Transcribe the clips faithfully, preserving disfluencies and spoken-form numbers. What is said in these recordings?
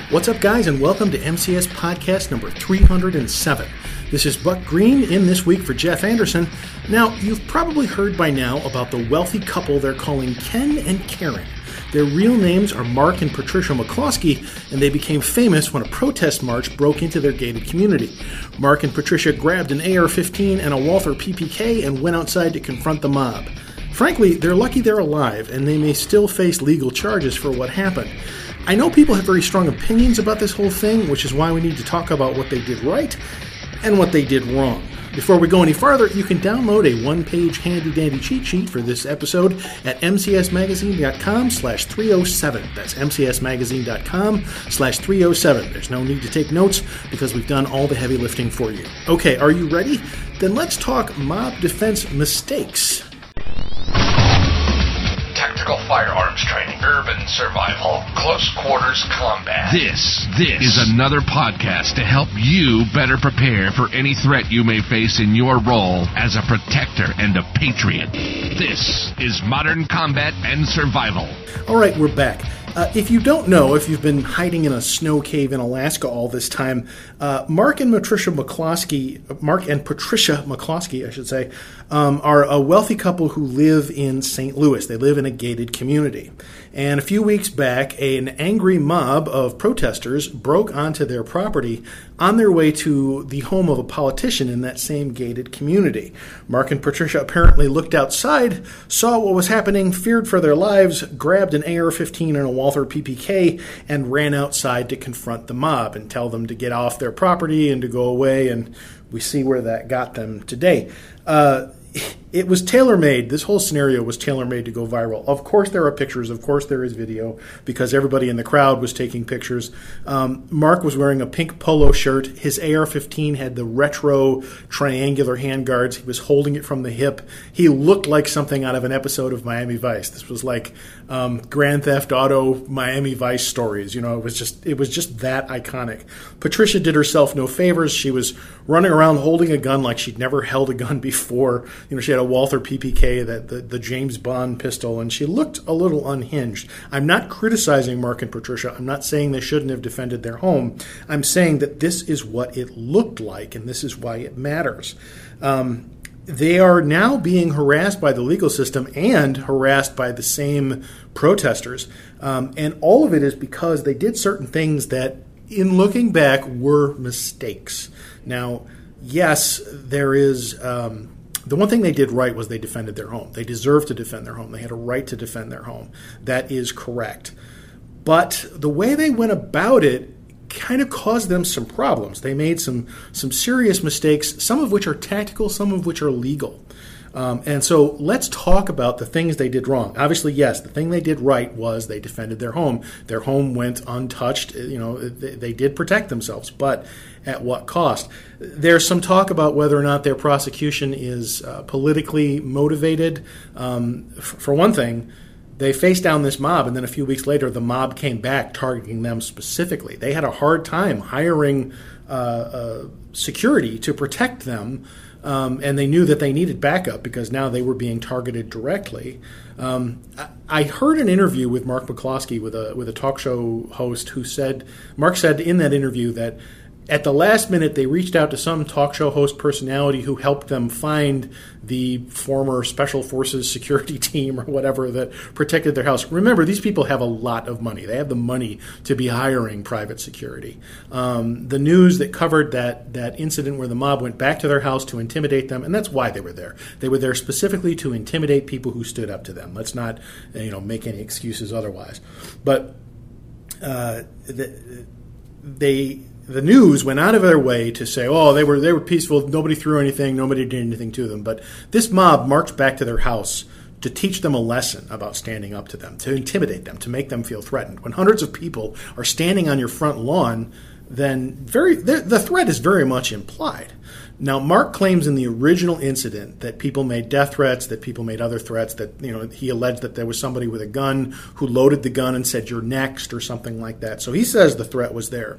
What's up, guys, and welcome to M C S Podcast number three hundred seven. This is Buck Green in this week for Jeff Anderson. Now, you've probably heard by now about the wealthy couple they're calling Ken and Karen. Their real names are Mark and Patricia McCloskey, and they became famous when a protest march broke into their gated community. Mark and Patricia grabbed an A R fifteen and a Walther P P K and went outside to confront the mob. Frankly, they're lucky they're alive, and they may still face legal charges for what happened. I know people have very strong opinions about this whole thing, which is why we need to talk about what they did right and what they did wrong. Before we go any farther, you can download a one-page handy-dandy cheat sheet for this episode at mcsmagazine.com slash 307. That's mcsmagazine.com slash 307. There's no need to take notes because we've done all the heavy lifting for you. Okay, are you ready? Then let's talk mob defense mistakes. Tactical firearms training, urban survival, close quarters combat. This, this is another podcast to help you better prepare for any threat you may face in your role as a protector and a patriot. This is Modern Combat and Survival. All right, we're back. Uh, if you don't know, if you've been hiding in a snow cave in Alaska all this time, uh, Mark and Patricia McCloskey, Mark and Patricia McCloskey, I should say, um, are a wealthy couple who live in Saint Louis. They live in a gated community. And a few weeks back, an angry mob of protesters broke onto their property on their way to the home of a politician in that same gated community. Mark and Patricia apparently looked outside, saw what was happening, feared for their lives, grabbed an A R fifteen and a Walther P P K, and ran outside to confront the mob and tell them to get off their property and to go away, and we see where that got them today. Uh, It was tailor-made. This whole scenario was tailor-made to go viral. Of course there are pictures. Of course there is video because everybody in the crowd was taking pictures. Um, Mark was wearing a pink polo shirt. His A R fifteen had the retro triangular handguards. He was holding it from the hip. He looked like something out of an episode of Miami Vice. This was like um, Grand Theft Auto Miami Vice stories. You know, it was just it was just that iconic. Patricia did herself no favors. She was running around holding a gun like she'd never held a gun before. You know, she had a Walther P P K, that the, the James Bond pistol, and she looked a little unhinged. I'm not criticizing Mark and Patricia. I'm not saying they shouldn't have defended their home. I'm saying that this is what it looked like, and this is why it matters. Um, they are now being harassed by the legal system and harassed by the same protesters, um, and all of it is because they did certain things that, in looking back, were mistakes. Now, yes, there is... Um, The one thing they did right was they defended their home. They deserved to defend their home. They had a right to defend their home. That is correct. But the way they went about it kind of caused them some problems. They made some some serious mistakes, some of which are tactical, some of which are legal. Um, and so let's talk about the things they did wrong. Obviously, yes, the thing they did right was they defended their home. Their home went untouched. You know, they, they did protect themselves, but at what cost? There's some talk about whether or not their prosecution is uh, politically motivated. Um, f- for one thing, they faced down this mob, and then a few weeks later, the mob came back targeting them specifically. They had a hard time hiring uh, uh, security to protect them. Um, and they knew that they needed backup because now they were being targeted directly. Um, I, I heard an interview with Mark McCloskey, with a with a talk show host, who said, Mark said in that interview that at the last minute they reached out to some talk show host personality who helped them find the former Special Forces security team or whatever that protected their house. Remember, these people have a lot of money. They have the money to be hiring private security. Um, the news that covered that that incident where the mob went back to their house to intimidate them, and that's why they were there. They were there specifically to intimidate people who stood up to them. Let's not, you know, make any excuses otherwise. But uh, the, they... The news went out of their way to say, oh, they were they were peaceful, nobody threw anything, nobody did anything to them. But this mob marched back to their house to teach them a lesson about standing up to them, to intimidate them, to make them feel threatened. When hundreds of people are standing on your front lawn, then very the threat is very much implied. Now, Mark claims in the original incident that people made death threats, that people made other threats, that, you know, he alleged that there was somebody with a gun who loaded the gun and said, "You're next," or something like that. So he says the threat was there.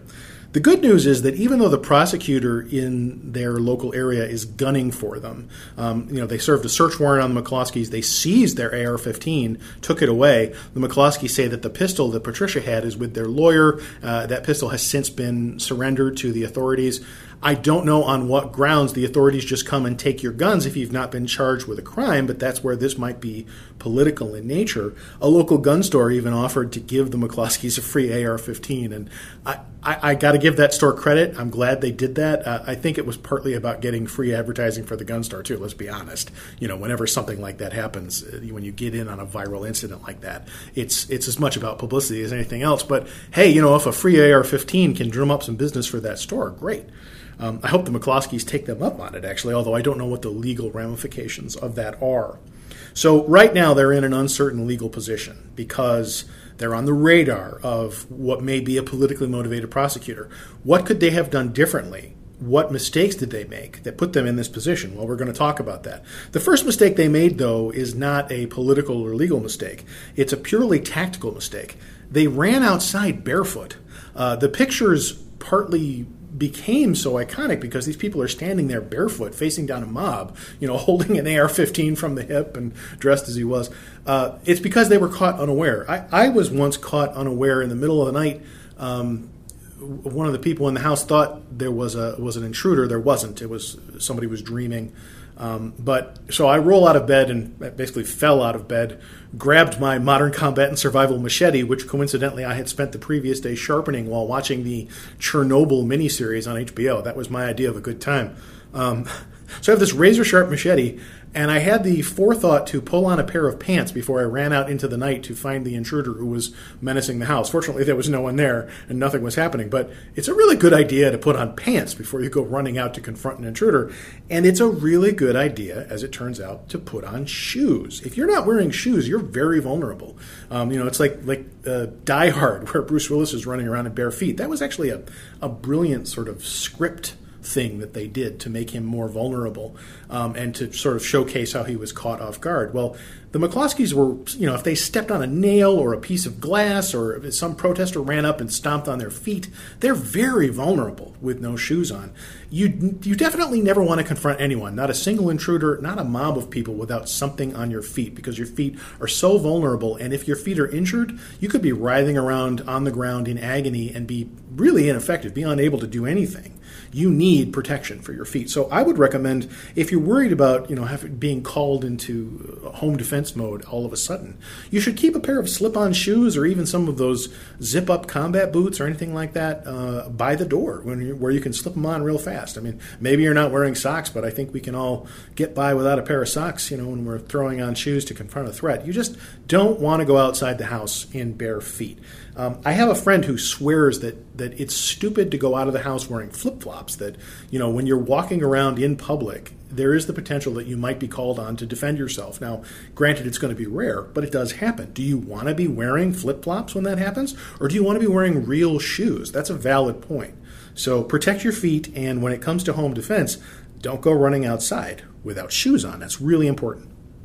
The good news is that even though the prosecutor in their local area is gunning for them, um, you know, they served a search warrant on the McCloskeys, they seized their A R fifteen, took it away. The McCloskeys say that the pistol that Patricia had is with their lawyer. Uh, that pistol has since been surrendered to the authorities. I don't know on what grounds the authorities just come and take your guns if you've not been charged with a crime, but that's where this might be political in nature. A local gun store even offered to give the McCloskeys a free A R fifteen, and I, I, I got to give that store credit. I'm glad they did that. Uh, I think it was partly about getting free advertising for the gun store, too, let's be honest. You know, whenever something like that happens, when you get in on a viral incident like that, it's it's as much about publicity as anything else. But, hey, you know, if a free A R fifteen can drum up some business for that store, great. Um, I hope the McCloskeys take them up on it, actually, although I don't know what the legal ramifications of that are. So right now they're in an uncertain legal position because they're on the radar of what may be a politically motivated prosecutor. What could they have done differently? What mistakes did they make that put them in this position? Well, we're going to talk about that. The first mistake they made, though, is not a political or legal mistake. It's a purely tactical mistake. They ran outside barefoot. Uh, the pictures partly became so iconic because these people are standing there barefoot facing down a mob, you know, holding an A R fifteen from the hip and dressed as he was. Uh, it's because they were caught unaware. I, I was once caught unaware in the middle of the night. Um, one of the people in the house thought there was a was an intruder. There wasn't. It was somebody was dreaming. Um, but so I roll out of bed and basically fell out of bed, grabbed my Modern Combat and Survival machete, which coincidentally I had spent the previous day sharpening while watching the Chernobyl miniseries on H B O. That was my idea of a good time. Um, so I have this razor-sharp machete, and I had the forethought to pull on a pair of pants before I ran out into the night to find the intruder who was menacing the house. Fortunately, there was no one there, and nothing was happening. But it's a really good idea to put on pants before you go running out to confront an intruder. And it's a really good idea, as it turns out, to put on shoes. If you're not wearing shoes, you're very vulnerable. Um, you know, it's like like uh, Die Hard, where Bruce Willis is running around in bare feet. That was actually a, a brilliant sort of script thing that they did to make him more vulnerable um, and to sort of showcase how he was caught off guard. Well, the McCloskeys were, you know, if they stepped on a nail or a piece of glass or if some protester ran up and stomped on their feet, they're very vulnerable with no shoes on. You you definitely never want to confront anyone, not a single intruder, not a mob of people without something on your feet because your feet are so vulnerable. And if your feet are injured, you could be writhing around on the ground in agony and be really ineffective, be unable to do anything. You need protection for your feet. So I would recommend, if you're worried about, you know, having, being called into home defense mode all of a sudden, you should keep a pair of slip-on shoes or even some of those zip-up combat boots or anything like that uh, by the door when you, where you can slip them on real fast. I mean, maybe you're not wearing socks, but I think we can all get by without a pair of socks, you know, when we're throwing on shoes to confront a threat. You just don't want to go outside the house in bare feet. Um, I have a friend who swears that, that it's stupid to go out of the house wearing flip-flops, that, you know, when you're walking around in public, there is the potential that you might be called on to defend yourself. Now, granted, it's going to be rare, but it does happen. Do you want to be wearing flip-flops when that happens? Or do you want to be wearing real shoes? That's a valid point. So protect your feet, and when it comes to home defense, don't go running outside without shoes on. That's really important.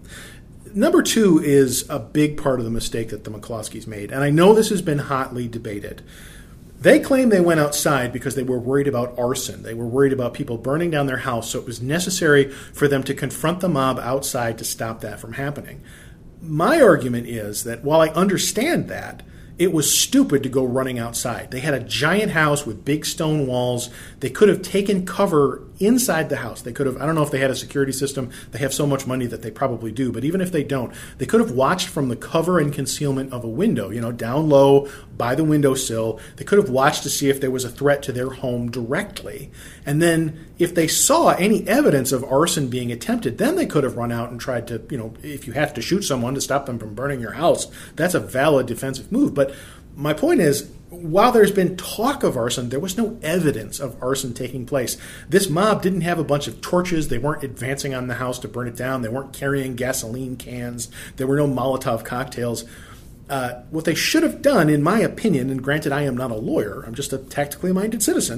Number two is a big part of the mistake that the McCloskeys made, and I know this has been hotly debated. They claim they went outside because they were worried about arson. They were worried about people burning down their house, so it was necessary for them to confront the mob outside to stop that from happening. My argument is that while I understand that, it was stupid to go running outside. They had a giant house with big stone walls. They could have taken cover inside the house. They could have, I don't know if they had a security system. They have so much money that they probably do. But even if they don't, they could have watched from the cover and concealment of a window, you know, down low by the windowsill. They could have watched to see if there was a threat to their home directly. And then if they saw any evidence of arson being attempted, then they could have run out and tried to, you know, if you have to shoot someone to stop them from burning your house, that's a valid defensive move. But my point is, while there's been talk of arson, there was no evidence of arson taking place. This mob didn't have a bunch of torches. They weren't advancing on the house to burn it down. They weren't carrying gasoline cans. There were no Molotov cocktails. Uh, what they should have done, in my opinion, and granted I am not a lawyer, I'm just a tactically minded citizen,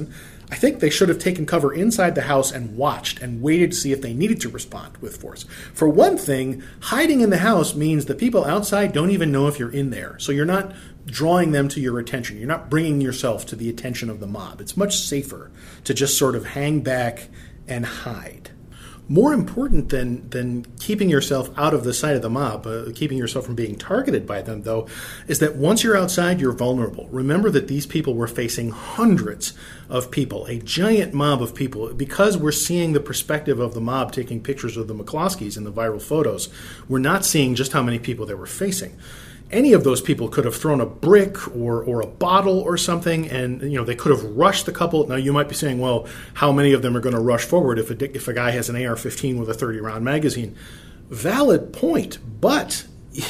I think they should have taken cover inside the house and watched and waited to see if they needed to respond with force. For one thing, hiding in the house means the people outside don't even know if you're in there. So you're not drawing them to your attention. You're not bringing yourself to the attention of the mob. It's much safer to just sort of hang back and hide. More important than than keeping yourself out of the sight of the mob, uh, keeping yourself from being targeted by them, though, is that once you're outside, you're vulnerable. Remember that these people were facing hundreds of people, a giant mob of people. Because we're seeing the perspective of the mob taking pictures of the McCloskeys in the viral photos, we're not seeing just how many people they were facing. Any of those people could have thrown a brick or or a bottle or something, and you know they could have rushed the couple. Now you might be saying, well, how many of them are going to rush forward if a if a guy has an A R fifteen with a thirty round magazine? Valid point, but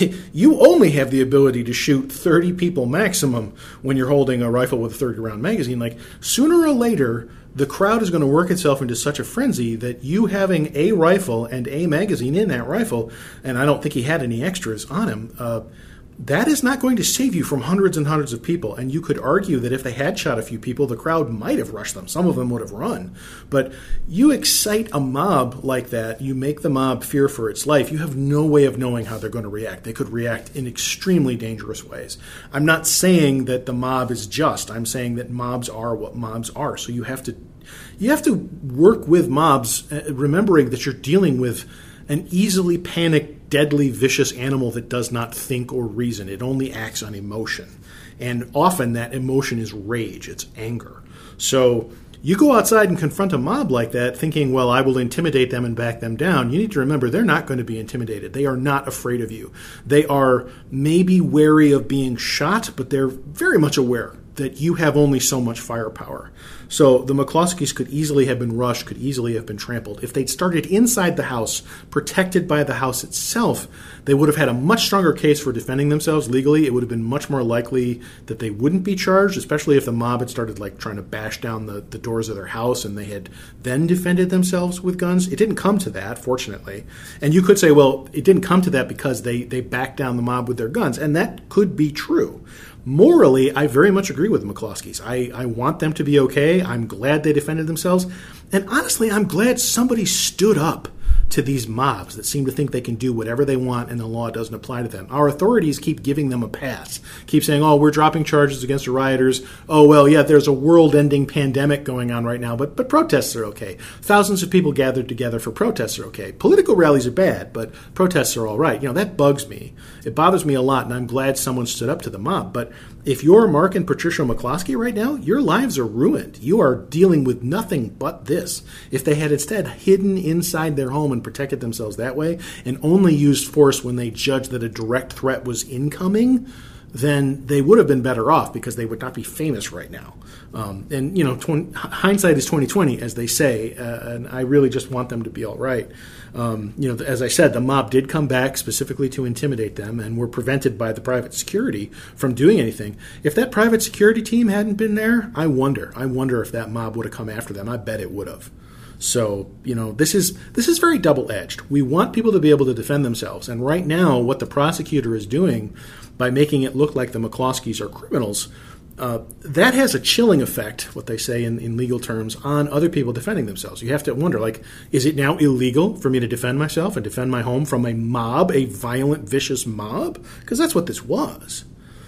you only have the ability to shoot thirty people maximum when you're holding a rifle with a thirty round magazine. Like, sooner or later, the crowd is going to work itself into such a frenzy that you having a rifle and a magazine in that rifle, and I don't think he had any extras on him, uh, that is not going to save you from hundreds and hundreds of people. And you could argue that if they had shot a few people, the crowd might have rushed them. Some of them would have run. But you excite a mob like that, you make the mob fear for its life, you have no way of knowing how they're going to react. They could react in extremely dangerous ways. I'm not saying that the mob is just. I'm saying that mobs are what mobs are. So you have to you have to work with mobs, remembering that you're dealing with an easily panicked, deadly, vicious animal that does not think or reason. It only acts on emotion. And often that emotion is rage. It's anger. So you go outside and confront a mob like that thinking, well, I will intimidate them and back them down. You need to remember they're not going to be intimidated. They are not afraid of you. They are maybe wary of being shot, but they're very much aware that you have only so much firepower. So the McCloskeys could easily have been rushed, could easily have been trampled. If they'd started inside the house, protected by the house itself, they would have had a much stronger case for defending themselves legally. It would have been much more likely that they wouldn't be charged, especially if the mob had started like trying to bash down the, the doors of their house and they had then defended themselves with guns. It didn't come to that, fortunately. And you could say, well, it didn't come to that because they, they backed down the mob with their guns. And that could be true. Morally, I very much agree with the McCloskeys. I, I want them to be okay. I'm glad they defended themselves. And honestly, I'm glad somebody stood up to these mobs that seem to think they can do whatever they want and the law doesn't apply to them. Our authorities keep giving them a pass. Keep saying, oh, we're dropping charges against the rioters. Oh, well, yeah, there's a world-ending pandemic going on right now, but but protests are okay. Thousands of people gathered together for protests are okay. Political rallies are bad, but protests are all right. You know, that bugs me. It bothers me a lot, and I'm glad someone stood up to the mob. But if you're Mark and Patricia McCloskey right now, your lives are ruined. You are dealing with nothing but this. If they had instead hidden inside their home and protected themselves that way and only used force when they judged that a direct threat was incoming, then they would have been better off because they would not be famous right now. Um, and, you know, tw- hindsight is twenty twenty, as they say, uh, and I really just want them to be all right. Um, you know, as I said, the mob did come back specifically to intimidate them and were prevented by the private security from doing anything. If that private security team hadn't been there, I wonder. I wonder if that mob would have come after them. I bet it would have. So, you know, this is this is very double-edged. We want people to be able to defend themselves. And right now, what the prosecutor is doing by making it look like the McCloskeys are criminals, uh, that has a chilling effect, what they say in, in legal terms, on other people defending themselves. You have to wonder, like, is it now illegal for me to defend myself and defend my home from a mob, a violent, vicious mob? Because that's what this was.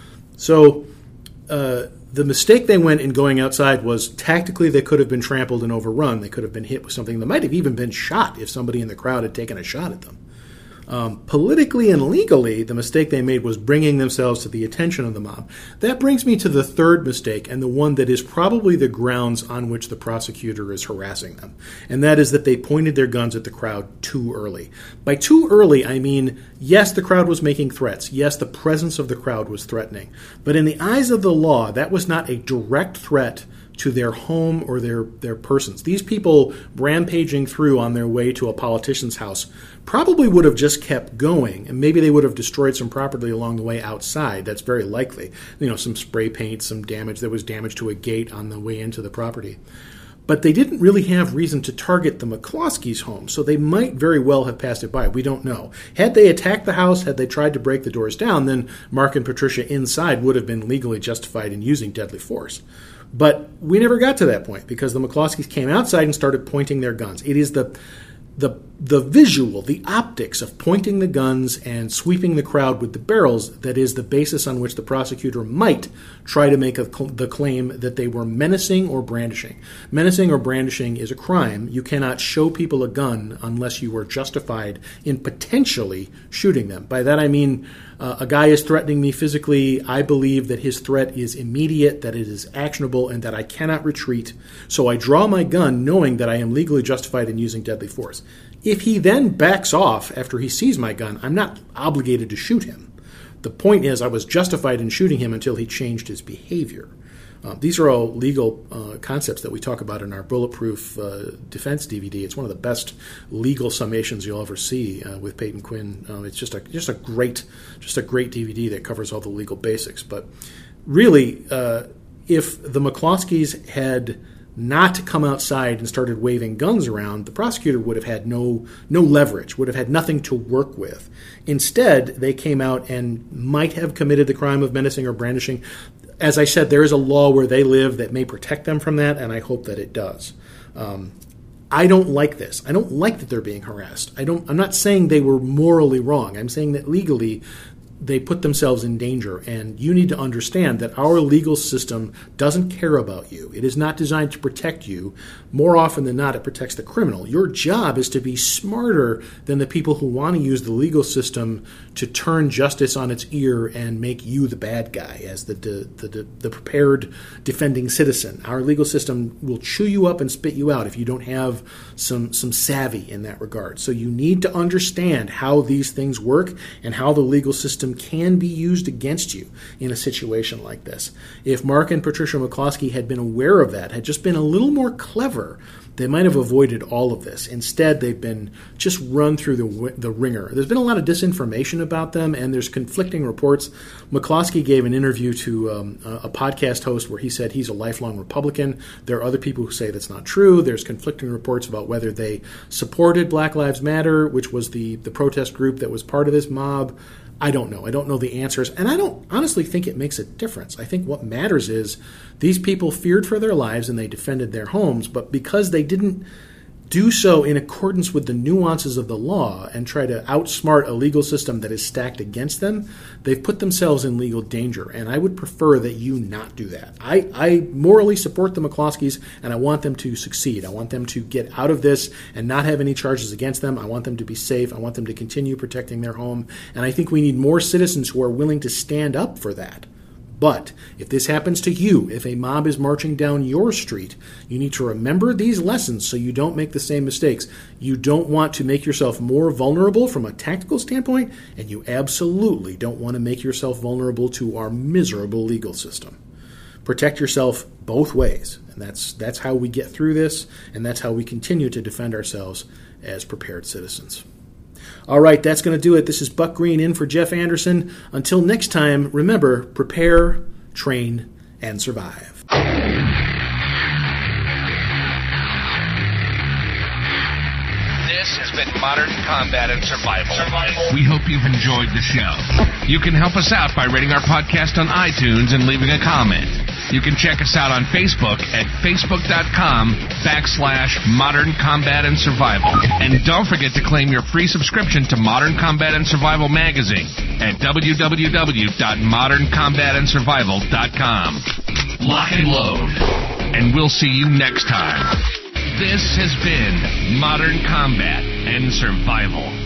So uh, the mistake they went in going outside was tactically they could have been trampled and overrun. They could have been hit with something that might have even been shot if somebody in the crowd had taken a shot at them. Um, politically and legally, the mistake they made was bringing themselves to the attention of the mob. That brings me to the third mistake, and the one that is probably the grounds on which the prosecutor is harassing them, and that is that they pointed their guns at the crowd too early. By too early, I mean, yes, the crowd was making threats. Yes, the presence of the crowd was threatening. But in the eyes of the law, that was not a direct threat to their home or their, their persons. These people rampaging through on their way to a politician's house probably would have just kept going, and maybe they would have destroyed some property along the way outside. That's very likely. You know, some spray paint, some damage. There was damage to a gate on the way into the property. But they didn't really have reason to target the McCloskeys' home, so they might very well have passed it by. We don't know. Had they attacked the house, had they tried to break the doors down, then Mark and Patricia inside would have been legally justified in using deadly force. But we never got to that point because the McCloskeys came outside and started pointing their guns. It is the the the visual, the optics of pointing the guns and sweeping the crowd with the barrels that is the basis on which the prosecutor might try to make a, the claim that they were menacing or brandishing. Menacing or brandishing is a crime. You cannot show people a gun unless you are justified in potentially shooting them. By that I mean uh, a guy is threatening me physically. I believe that his threat is immediate, that it is actionable, and that I cannot retreat. So I draw my gun knowing that I am legally justified in using deadly force. If he then backs off after he sees my gun, I'm not obligated to shoot him. The point is I was justified in shooting him until he changed his behavior. Uh, these are all legal uh, concepts that we talk about in our Bulletproof uh, Defense D V D. It's one of the best legal summations you'll ever see uh, with Peyton Quinn. Um, it's just a just a great just a great D V D that covers all the legal basics. But really, uh, if the McCloskeys had not come outside and started waving guns around, the prosecutor would have had no no leverage, would have had nothing to work with. Instead, they came out and might have committed the crime of menacing or brandishing. As I said, there is a law where they live that may protect them from that, and I hope that it does. Um, I don't like this. I don't like that they're being harassed. I don't. I'm not saying they were morally wrong. I'm saying that legally they put themselves in danger, and you need to understand that our legal system doesn't care about you. It is not designed to protect you. More often than not, it protects the criminal. Your job is to be smarter than the people who want to use the legal system to turn justice on its ear and make you the bad guy as the the, the, the prepared defending citizen. Our legal system will chew you up and spit you out if you don't have some, some savvy in that regard. So you need to understand how these things work and how the legal system can be used against you in a situation like this. If Mark and Patricia McCloskey had been aware of that, had just been a little more clever, they might have avoided all of this. Instead, they've been just run through the the ringer. There's been a lot of disinformation about them, and there's conflicting reports. McCloskey gave an interview to um, a, a podcast host where he said he's a lifelong Republican. There are other people who say that's not true. There's conflicting reports about whether they supported Black Lives Matter, which was the, the protest group that was part of this mob. I don't know. I don't know the answers. And I don't honestly think it makes a difference. I think what matters is these people feared for their lives and they defended their homes, but because they didn't do so in accordance with the nuances of the law and try to outsmart a legal system that is stacked against them, they've put themselves in legal danger. And I would prefer that you not do that. I, I morally support the McCloskeys, and I want them to succeed. I want them to get out of this and not have any charges against them. I want them to be safe. I want them to continue protecting their home. And I think we need more citizens who are willing to stand up for that. But if this happens to you, if a mob is marching down your street, you need to remember these lessons so you don't make the same mistakes. You don't want to make yourself more vulnerable from a tactical standpoint, and you absolutely don't want to make yourself vulnerable to our miserable legal system. Protect yourself both ways, and that's that's how we get through this, and that's how we continue to defend ourselves as prepared citizens. All right, that's going to do it. This is Buck Green in for Jeff Anderson. Until next time, remember, prepare, train, and survive. This has been Modern Combat and Survival. Survival. We hope you've enjoyed the show. You can help us out by rating our podcast on iTunes and leaving a comment. You can check us out on Facebook at facebook.com backslash Modern Combat and Survival. And don't forget to claim your free subscription to Modern Combat and Survival magazine at w w w dot modern combat and survival dot com. Lock and load. And we'll see you next time. This has been Modern Combat and Survival.